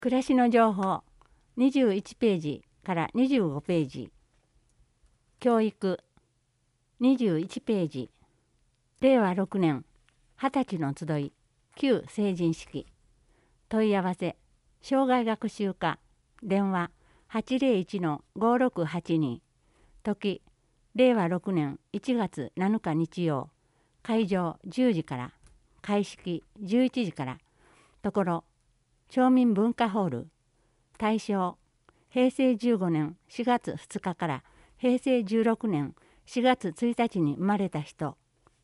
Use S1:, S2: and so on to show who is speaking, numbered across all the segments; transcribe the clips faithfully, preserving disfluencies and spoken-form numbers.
S1: 暮らしの情報にじゅういちページからにじゅうごページ。教育にじゅういちページ。れいわろくねんはたちの集い旧成人式。問い合わせ障害学習課電話 はちぜろいちのごろくはちに。時れいわろくねんいちがつなのか日曜。会場じゅうじから開式じゅういちじから。ところ町民文化ホール。対象へいせいじゅうごねんしがつふつかからへいせいじゅうろくねんしがつついたちに生まれた人。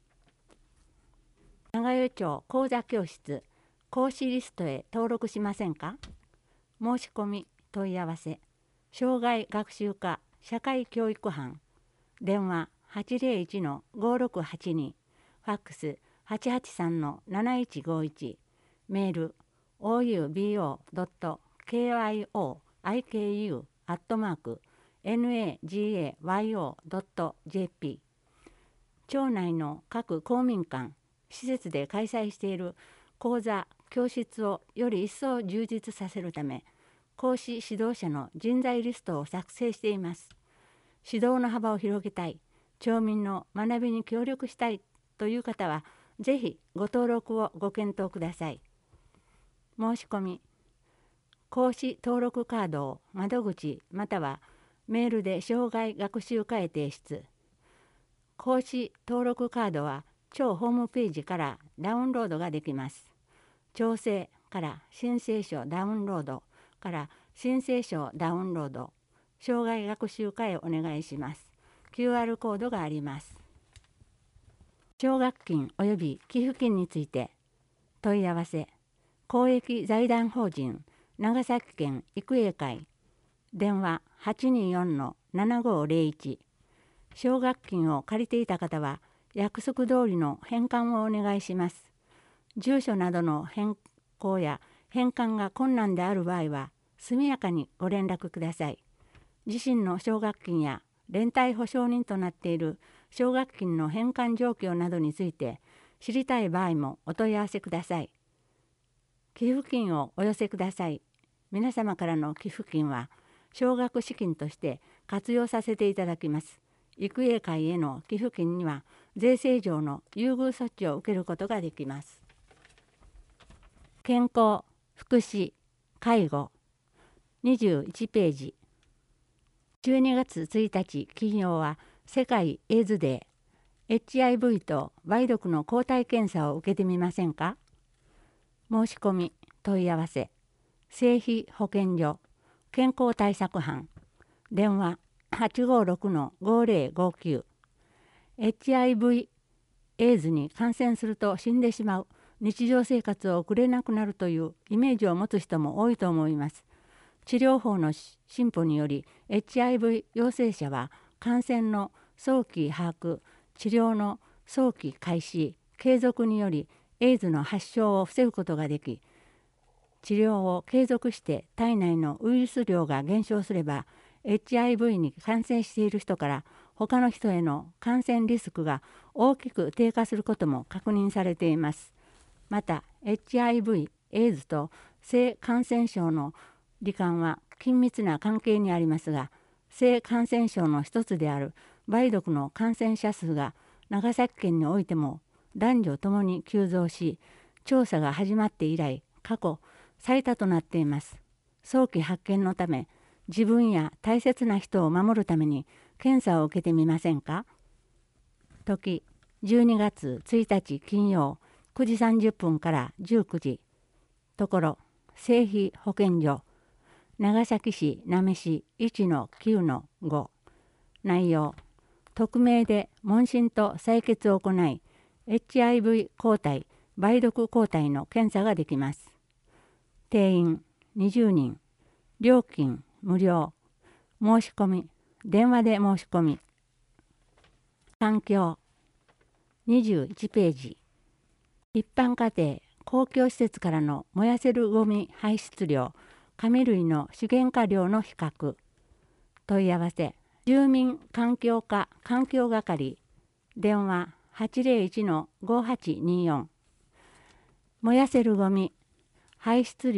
S1: 長与町講座教室講師リストへ登録しませんか？申し込み問い合わせ障害学習課社会教育班電話 はちぜろいちのごろくはちに。ファックス はちはちさんのなないちごいち。メール オーユービーオードットケーアイオーアイケーユー アットマーク エヌエージーエーワイオードットジェーピー。 町内の各公民館施設で開催している講座教室をより一層充実させるため、講師指導者の人材リストを作成しています。指導の幅を広げたい、町民の学びに協力したいという方はぜひご登録をご検討ください。申し込み講師登録カードを窓口またはメールで障害学習課へ提出。講師登録カードは町ホームページからダウンロードができます。町政から申請書ダウンロードから申請書ダウンロード、障害学習課へお願いします。キューアール コードがあります。奨学金及び寄付金について問い合わせ公益財団法人長崎県育英会電話 はちにーよんのななごーぜろいち。奨学金を借りていた方は約束通りの返還をお願いします。住所などの変更や返還が困難である場合は速やかにご連絡ください。自身の奨学金や連帯保証人となっている奨学金の返還状況などについて知りたい場合もお問い合わせください。寄付金をお寄せください。皆様からの寄付金は奨学資金として活用させていただきます。育英会への寄付金には税制上の優遇措置を受けることができます。健康、福祉、介護にじゅういちページ。じゅうにがつついたち金曜は世界エイズデー。エイチアイブイ と梅毒の抗体検査を受けてみませんか？申し込み問い合わせ政費保健所健康対策班電話 はちごーろくのごぜろごきゅう。 エイチアイブイ エイズに感染すると死んでしまう、日常生活を送れなくなるというイメージを持つ人も多いと思います。治療法の進歩により エイチアイブイ 陽性者は感染の早期把握、治療の早期開始、継続によりエイズの発症を防ぐことができ、治療を継続して体内のウイルス量が減少すれば エイチアイブイ に感染している人から他の人への感染リスクが大きく低下することも確認されています。また エイチアイブイ エイズと性感染症の罹患は緊密な関係にありますが、性感染症の一つである梅毒の感染者数が長崎県においても男女ともに急増し、調査が始まって以来過去最多となっています。早期発見のため、自分や大切な人を守るために検査を受けてみませんか？時じゅうにがつついたち金曜くじさんじゅっぷんからじゅうくじ。ところ政費保健所長崎市なめ市 いちのきゅうのご。内容匿名で問診と採血を行い エイチアイブイ 抗体梅毒抗体の検査ができます。定員にじゅうにん、料金無料。申し込み電話で申し込み。環境にじゅういちページ。一般家庭公共施設からの燃やせるごみ排出量、紙類の資源化量の比較。問い合わせ住民環境課環境係電話 はちぜろいちのごはちにーよん。燃やせるごみ排出量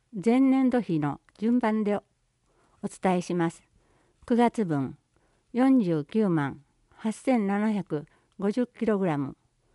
S1: 前年度比の順番でお伝えします。くがつぶん よんじゅうきゅうまんはっせんななひゃくごじゅうキログラム、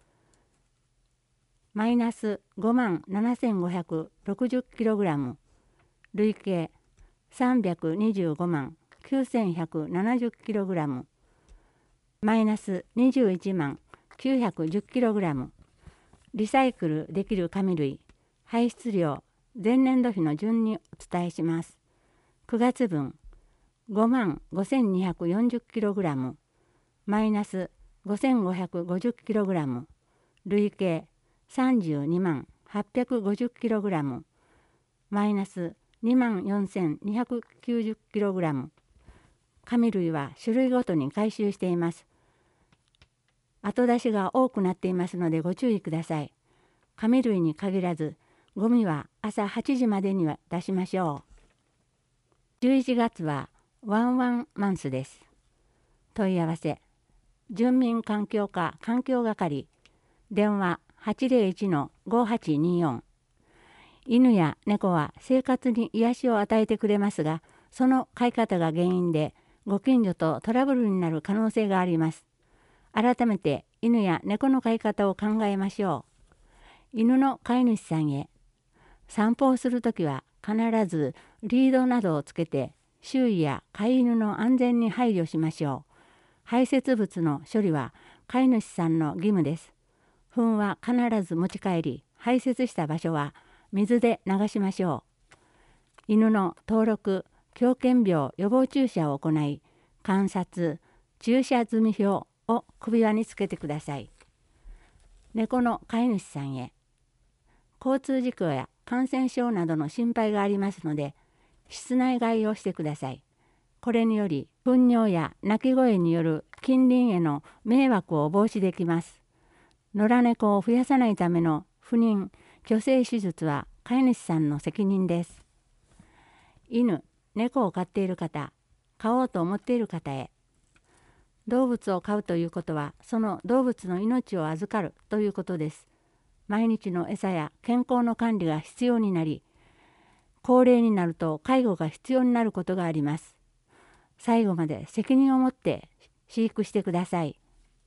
S1: マイナスごまんななせんごひゃくろくじゅうキログラム、累計さんびゃくにじゅうごまんきゅうせんひゃくななじゅうキログラム、マイナスにじゅういちまんきゅうひゃくじゅうキログラム、リサイクルできる紙類排出量前年度比の順にお伝えします。くがつぶんごまんごせんにひゃくよんじゅうキログラム、マイナスごせんごひゃくごじゅうキログラム、累計さんじゅうにまんはっぴゃくごじゅうキログラム、マイナスにまんよんせんにひゃくきゅうじゅうキログラム。紙類は種類ごとに回収しています。後出しが多くなっていますのでご注意ください。紙類に限らず、ゴミは朝はちじまでには出しましょう。じゅういちがつはワンワンマンスです。問い合わせ、住民環境課環境係、電話 はちゼロいちのごはちにーよん。犬や猫は生活に癒しを与えてくれますが、その飼い方が原因でご近所とトラブルになる可能性があります。改めて犬や猫の飼い方を考えましょう。犬の飼い主さんへ、散歩をするときは必ずリードなどをつけて周囲や飼い犬の安全に配慮しましょう。排泄物の処理は飼い主さんの義務です。糞は必ず持ち帰り、排泄した場所は水で流しましょう。犬の登録、狂犬病予防注射を行い、観察、注射済み表を首輪につけてください。猫の飼い主さんへ、交通事故や感染症などの心配がありますので、室内飼いをしてください。これにより、糞尿や鳴き声による近隣への迷惑を防止できます。野良猫を増やさないための不妊・去勢手術は飼い主さんの責任です。犬、猫を飼っている方、飼おうと思っている方へ、動物を飼うということは、その動物の命を預かるということです。毎日の餌や健康の管理が必要になり、高齢になると介護が必要になることがあります。最後まで責任を持って飼育してください。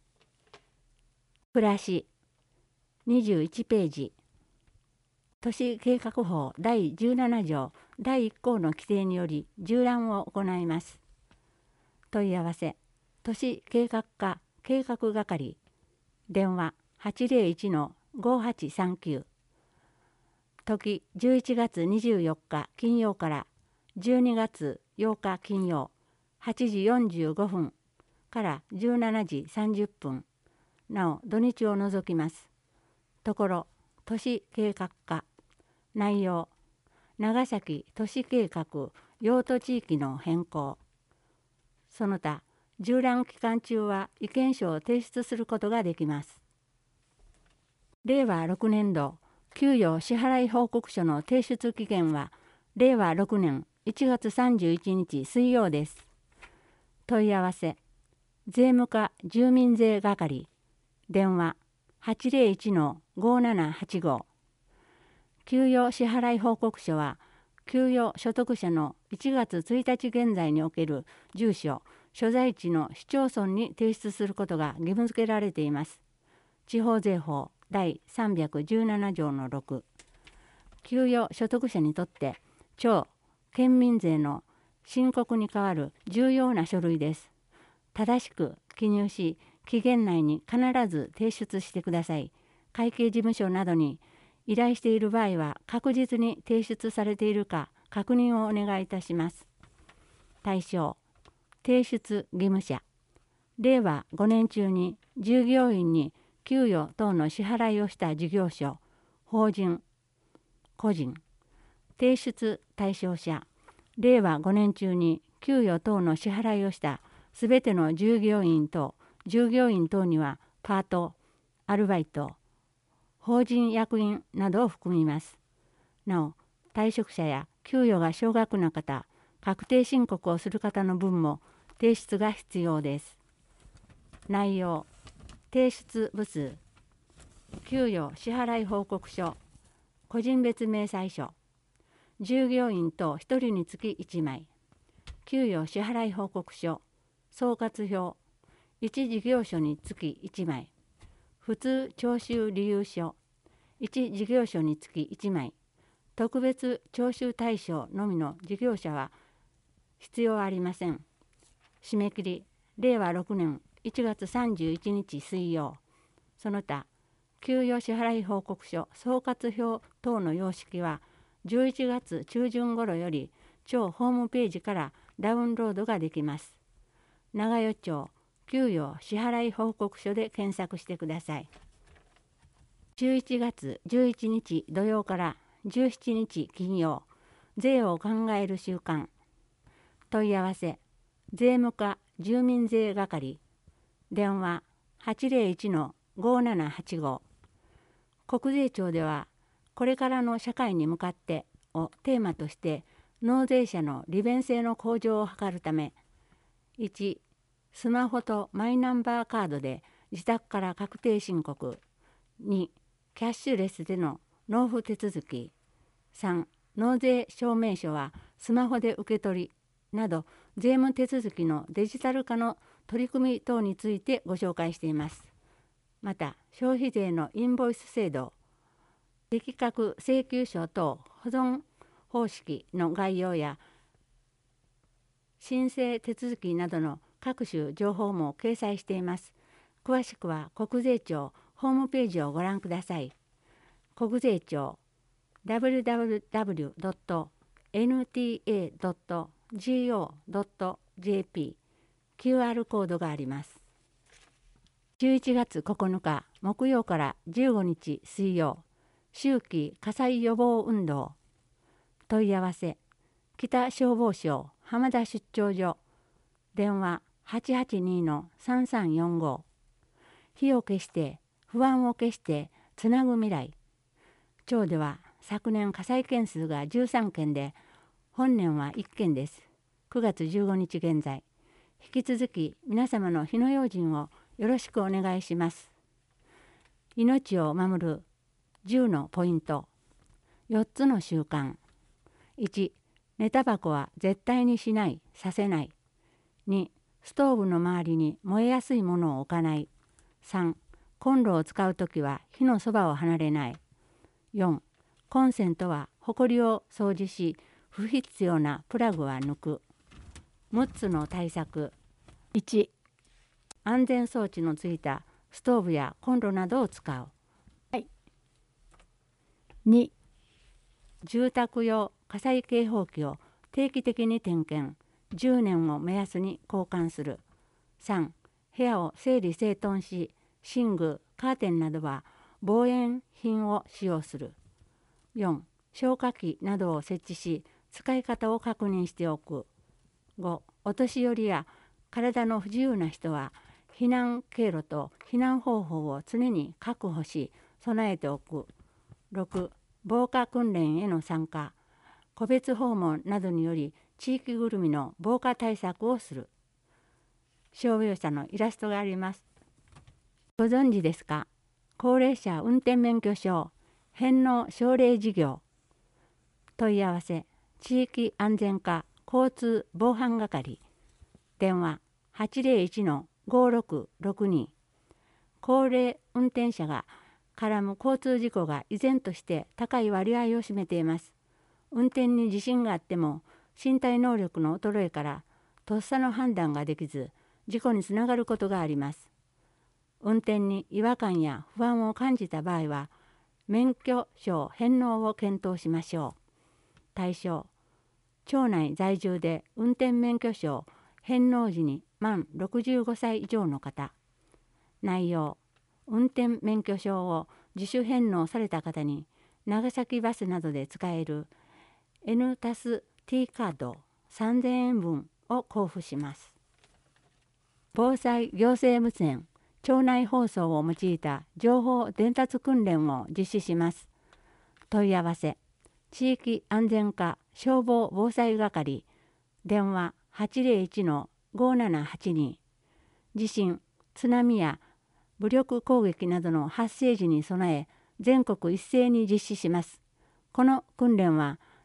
S1: 暮らしにじゅういちページ、都市計画法だいじゅうななじょうだいいっこうの規定により縦覧を行います。問い合わせ、都市計画課計画係、電話 はちゼロいちのごはちさんきゅう。時じゅういちがつにじゅうよっか金曜からじゅうにがつようか金曜はちじよんじゅうごふんからじゅうしちじさんじゅっぷん、なお土日を除きます。ところ、都市計画課、内容、長崎都市計画用途地域の変更。その他、縦覧期間中は意見書を提出することができます。れいわろくねんど給与支払い報告書の提出期限はれいわろくねんいちがつさんじゅういちにち水曜です。問い合わせ、税務課住民税係、電話 はちゼロいちのごななはちご。給与支払い報告書は給与所得者のいちがつついたち現在における住所・所在地の市町村に提出することが義務付けられています。地方税法だいさんびゃくじゅうななじょうのろく。給与所得者にとって町・県民税の申告に代わる重要な書類です。正しく記入し、期限内に必ず提出してください。会計事務所などに依頼している場合は確実に提出されているか確認をお願いいたします。対象、提出義務者、れいわごねん中に従業員に給与等の支払いをした事業所、法人、個人。提出対象者、れいわごねん中に給与等の支払いをしたすべての従業員と従業員等にはパート、アルバイト、法人役員などを含みます。なお、退職者や給与が少額な方、確定申告をする方の分も提出が必要です。内容、提出部数、給与支払い報告書、個人別明細書、 従業員とひとりにつきいちまい、給与支払い報告書、総括表、いち事業所につきいちまい、普通徴収理由書、いち事業所につきいちまい、特別徴収対象のみの事業者は必要ありません。締め切り、れいわろくねんいちがつさんじゅういちにち水曜。その他、給与支払い報告書、総括表等の様式は、じゅういちがつ中旬頃より、庁ホームページからダウンロードができます。長与町給与支払い報告書で検索してください。じゅういちがつじゅういちにち土曜からじゅうしちにち金曜、税を考える週間。問い合わせ、税務課住民税係、電話 はちぜろいちのごななはちご。国税庁では、これからの社会に向かってをテーマとして、納税者の利便性の向上を図るため、いち、スマホとマイナンバーカードで自宅から確定申告、に、キャッシュレスでの納付手続き、さん、納税証明書はスマホで受け取りなど税務手続きのデジタル化の取り組み等についてご紹介しています。また、消費税のインボイス制度、適格請求書等保存方式の概要や申請手続きなどの各種情報も掲載しています。詳しくは国税庁ホームページをご覧ください。国税庁 ダブリューダブリューダブリュードットエヌティーエードットジーオードットジェーピー キューアール コードがあります。じゅういちがつここのか木曜からじゅうごにち水曜、秋季火災予防運動。問い合わせ、北消防署浜田出張所、電話 はちはちにのさんさんよんご。火を消して不安を消してつなぐ未来。町では昨年火災件数がじゅうさんけんで、本年はいっけんです。くがつじゅうごにち現在。引き続き皆様の火の用心をよろしくお願いします。命を守るじゅうのポイント。よっつの習慣。いち、寝タバコは絶対にしない、させない。に、ストーブの周りに燃えやすいものを置かない。さん、コンロを使うときは火のそばを離れない。よん、コンセントはほこりを掃除し、不必要なプラグは抜く。むっつの対策。いち、安全装置のついたストーブやコンロなどを使う。はい、に、住宅用火災警報器を定期的に点検、じゅうねんを目安に交換する。さん、部屋を整理整頓し、寝具、カーテンなどは防煙品を使用する。よん、消火器などを設置し、使い方を確認しておく。ご、お年寄りや体の不自由な人は、避難経路と避難方法を常に確保し、備えておく。ろく、防火訓練への参加、個別訪問などにより地域ぐるみの防火対策をする。傷病者のイラストがあります。ご存知ですか？高齢者運転免許証返納奨励事業。問い合わせ、地域安全課交通防犯係。電話 はちぜろいちのごろくろくに。高齢運転者が絡む交通事故が依然として高い割合を占めています。運転に自信があっても身体能力の衰えからとっさの判断ができず事故につながることがあります。運転に違和感や不安を感じた場合は免許証返納を検討しましょう。対象、町内在住で運転免許証返納時に満ろくじゅうごさい以上の方。内容、運転免許証を自主返納された方に長崎バスなどで使える エヌ たす T カードさんぜんえんぶんを交付します。防災行政無線町内放送を用いた情報伝達訓練を実施します。問い合わせ、地域安全課消防防災係、電話 はちぜろいちのごななはちに。地震、津波や武力攻撃などの発生時に備え全国一斉に実施します。この訓練は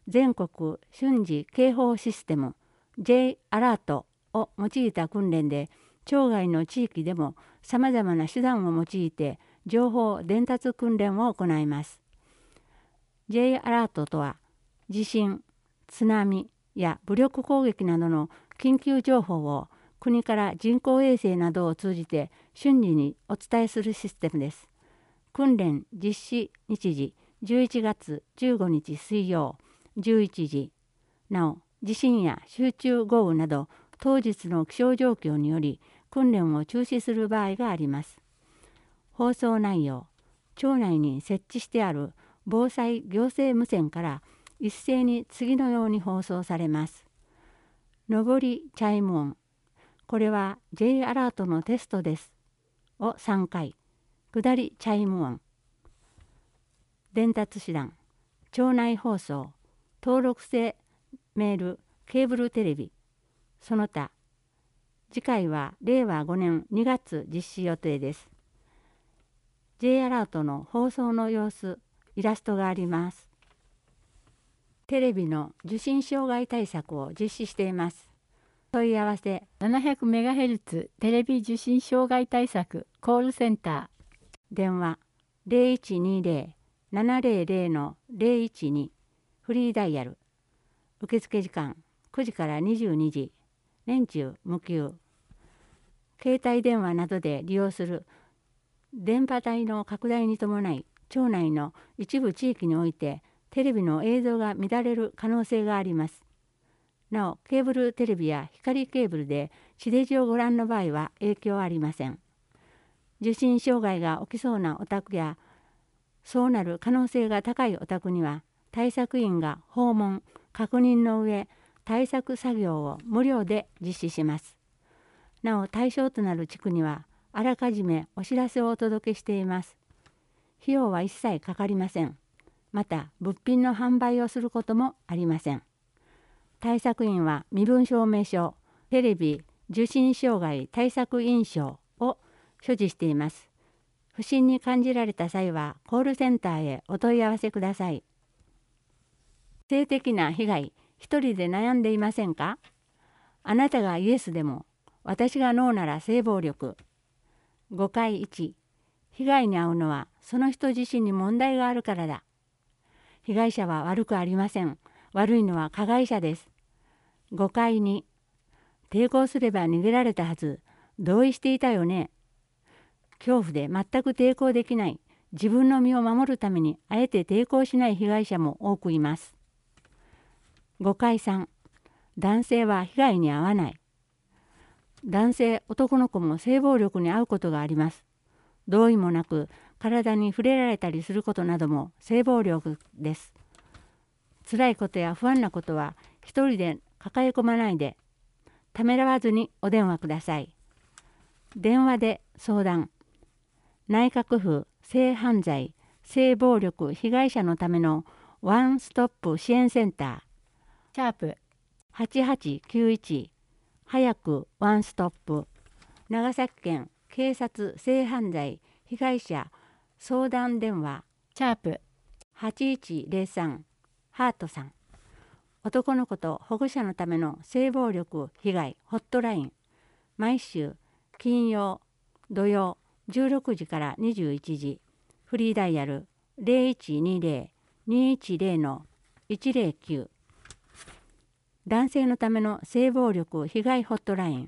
S1: 全国瞬時警報システム J アラートを用いた訓練で、町外の地域でもさまざまな手段を用いて情報伝達訓練を行います。J アラートとは、地震、津波や武力攻撃などの緊急情報を国から人工衛星などを通じて瞬時にお伝えするシステムです。訓練実施日時じゅういちがつじゅうごにち水曜じゅういちじ。なお、地震や集中豪雨など当日の気象状況により訓練を中止する場合があります。放送内容、町内に設置してある防災行政無線から一斉に次のように放送されます。上りチャイム音、これは J アラートのテストですをさんかい。下りチャイム音。伝達手段、町内放送、登録制メール、ケーブルテレビ、その他。次回はれいわごねんにがつ実施予定です。J アラートの放送の様子、イラストがあります。テレビの受信障害対策を実施しています。問い合わせ
S2: ななひゃくメガヘルツ テレビ受信障害対策コールセンター。
S1: 電話 ゼロいちにゼロ ななゼロゼロ のゼロいちに、フリーダイヤル。受付時間くじからにじゅうにじ、年中無休。携帯電話などで利用する電波帯の拡大に伴い、町内の一部地域においてテレビの映像が乱れる可能性があります。なお、ケーブルテレビや光ケーブルで地デジをご覧の場合は影響はありません。受信障害が起きそうなお宅や、そうなる可能性が高いお宅には、対策員が訪問、確認の上、対策作業を無料で実施します。なお、対象となる地区には、あらかじめお知らせをお届けしています。費用は一切かかりません。また、物品の販売をすることもありません。対策員は身分証明書、テレビ受信障害対策印章を所持しています。不審に感じられた際はコールセンターへお問い合わせください。性的な被害、一人で悩んでいませんか？あなたがイエスでも私がノーなら性暴力。誤解いち、被害に遭うのはその人自身に問題があるからだ。被害者は悪くありません。悪いのは加害者です。誤解に、抵抗すれば逃げられたはず、同意していたよね。恐怖で全く抵抗できない、自分の身を守るためにあえて抵抗しない被害者も多くいます。誤解さん、男性は被害に遭わない。男性、男の子も性暴力に遭うことがあります。同意もなく体に触れられたりすることなども性暴力です。辛いことや不安なことは一人で抱え込まないで、ためらわずにお電話ください。電話で相談。内閣府性犯罪・性暴力被害者のためのワンストップ支援センター。
S2: シャープ
S1: はちはちきゅういち、早くワンストップ。長崎県警察性犯罪被害者相談電話。
S2: シャープ
S1: はちいちゼロさん、ハートさん。男の子と保護者のための性暴力被害ホットライン。毎週金曜、土曜じゅうろくじからにじゅういちじ。フリーダイヤル ゼロいちにゼロ にいちゼロ いちゼロきゅう。男性のための性暴力被害ホットライン。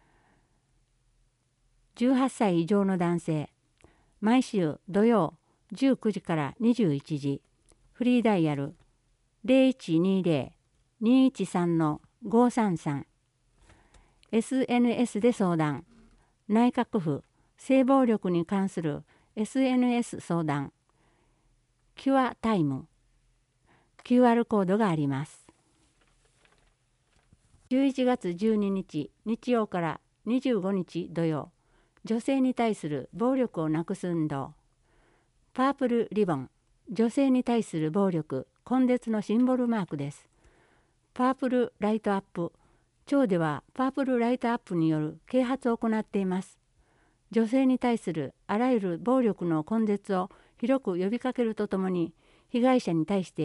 S1: じゅうはっさい以上の男性。毎週土曜じゅうくじからにじゅういちじ。フリーダイヤル ゼロいちにゼロ にいちさん ごさんさん。エスエヌエス で相談。内閣府性暴力に関する エスエヌエス 相談。キュアタイム。キューアール コードがあります。じゅういちがつじゅうににち日曜からにじゅうごにち土曜。女性に対する暴力をなくす運動。パープルリボン。女性に対する暴力根絶のシンボルマークです。パープルライトアップ。町ではパープルライトアップによる啓発を行っています。女性に対するあらゆる暴力の根絶を広く呼びかけるとともに、被害者に対して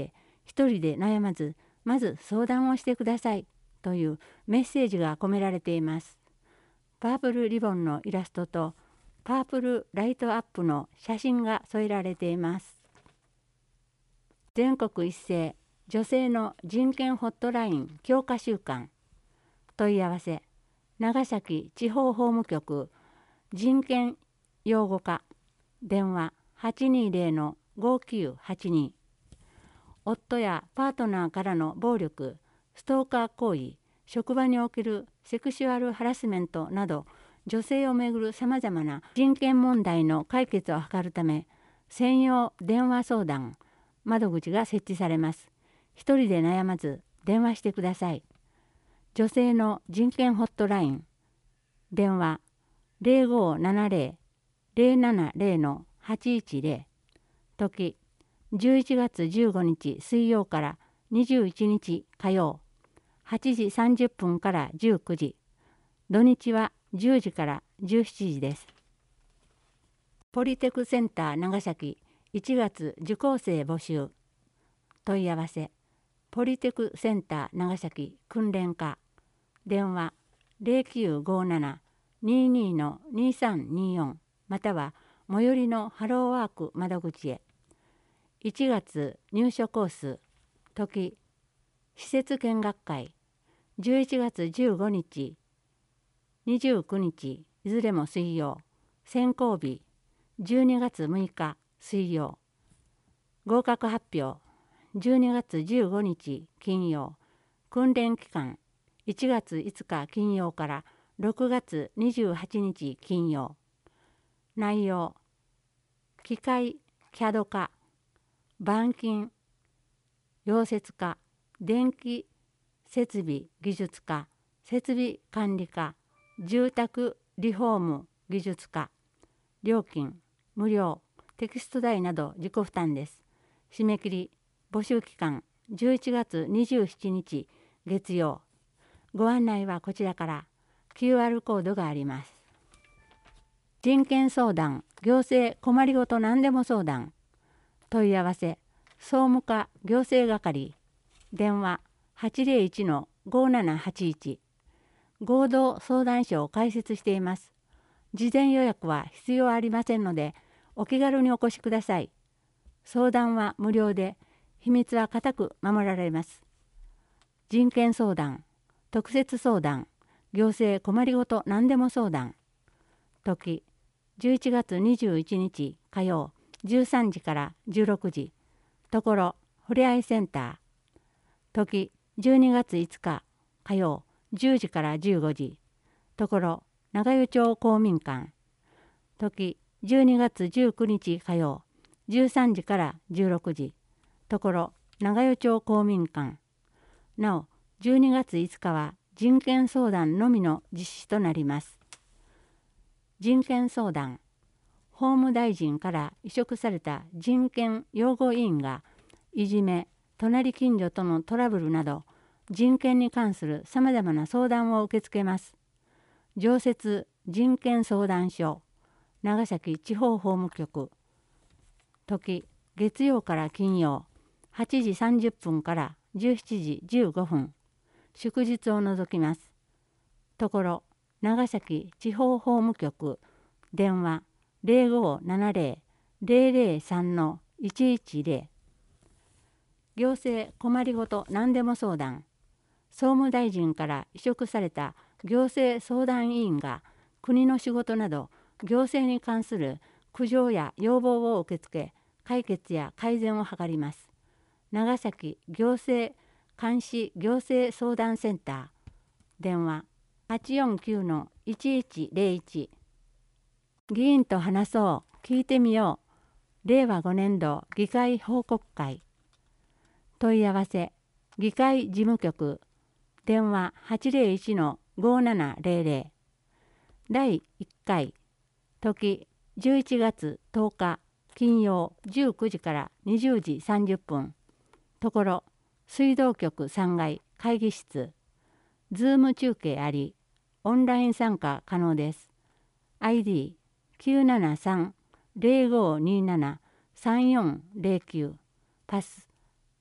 S1: 一人で悩まず、まず相談をしてくださいというメッセージが込められています。パープルリボンのイラストとパープルライトアップの写真が添えられています。全国一斉女性の人権ホットライン強化週間。問い合わせ長崎地方法務局人権擁護課電話 はちにーぜろのごきゅうはちに。夫やパートナーからの暴力、ストーカー行為、職場におけるセクシュアルハラスメントなど女性をめぐるさまざまな人権問題の解決を図るため専用電話相談窓口が設置されます。一人で悩まず電話してください。女性の人権ホットライン電話 ゼロごーななゼロ ゼロななゼロのはちいちゼロ時じゅういちがつじゅうごにち水曜からにじゅういちにち火曜はちじさんじゅっぷんからじゅうくじ土日はじゅうじからじゅうしちじです。ポリテクセンター長崎いちがつ受講生募集。問い合わせポリテクセンター長崎訓練課電話 ゼロきゅうごーなな にーにーのにーさんにーよん または最寄りのハローワーク窓口へ。いちがつ入所コース時施設見学会じゅういちがつじゅうごにちにじゅうくにちいずれも水曜選考日じゅうにがつむいか水曜合格発表じゅうにがつじゅうごにち金曜訓練期間いちがついつか金曜からろくがつにじゅうはちにち金曜内容機械キャド化板金溶接化電気設備技術課設備管理課住宅リフォーム技術課料金無料テキスト代など自己負担です。締め切り募集期間じゅういちがつにじゅうしちにち月曜。ご案内はこちらから キューアール コードがあります。人権相談行政困りごと何でも相談問い合わせ総務課行政係電話 はちゼロいちのごーななはちいち 合同相談所を開設しています。事前予約は必要ありませんのでお気軽にお越しください。相談は無料で秘密は固く守られます。人権相談特設相談行政困りごと何でも相談時じゅういちがつにじゅういちにち火曜じゅうさんじからじゅうろくじところふれあいセンター時じゅうにがついつか火曜じゅうじからじゅうごじところ長湯町公民館時じゅうにがつじゅうくにち火曜じゅうさんじからじゅうろくじところ長湯町公民館なおじゅうにがついつかは人権相談のみの実施となります。人権相談法務大臣から委嘱された人権擁護委員がいじめ隣近所とのトラブルなど人権に関するさまざまな相談を受け付けます。常設人権相談所長崎地方法務局時月曜から金曜はちじさんじゅっぷんからじゅうしちじじゅうごふん祝日を除きます。ところ長崎地方法務局電話 ゼロごーななゼロ ゼロゼロさんのいちいちゼロ行政困りごと何でも相談総務大臣から委嘱された行政相談委員が国の仕事など行政に関する苦情や要望を受け付け解決や改善を図ります。長崎行政監視行政相談センター電話 はちよんきゅうのいちいちゼロいち 議員と話そう聞いてみようれいわごねんど議会報告会問い合わせ議会事務局電話 はちゼロいちのごーななゼロゼロだいいっかい時じゅういちがつとおか金曜じゅうくじからにじゅうじさんじゅっぷんところ水道局さんがい会議室ズーム中継ありオンライン参加可能です。 アイディーきゅうななさん ゼロごーにーなな さんよんゼロきゅう パス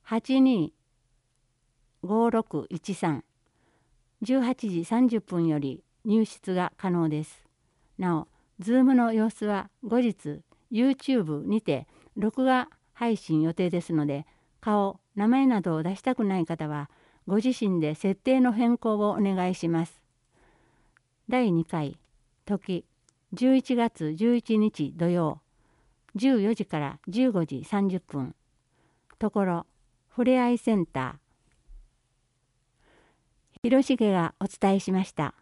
S1: はちにごろくいちさん、じゅうはちじさんじゅっぷんより入室が可能です。なお、Zoom の様子は後日 YouTube にて録画配信予定ですので、顔、名前などを出したくない方はご自身で設定の変更をお願いします。だいにかい、時じゅういちがつじゅういちにち土曜、じゅうよじからじゅうごじさんじゅっぷん、ところふれあいセンター。広重がお伝えしました。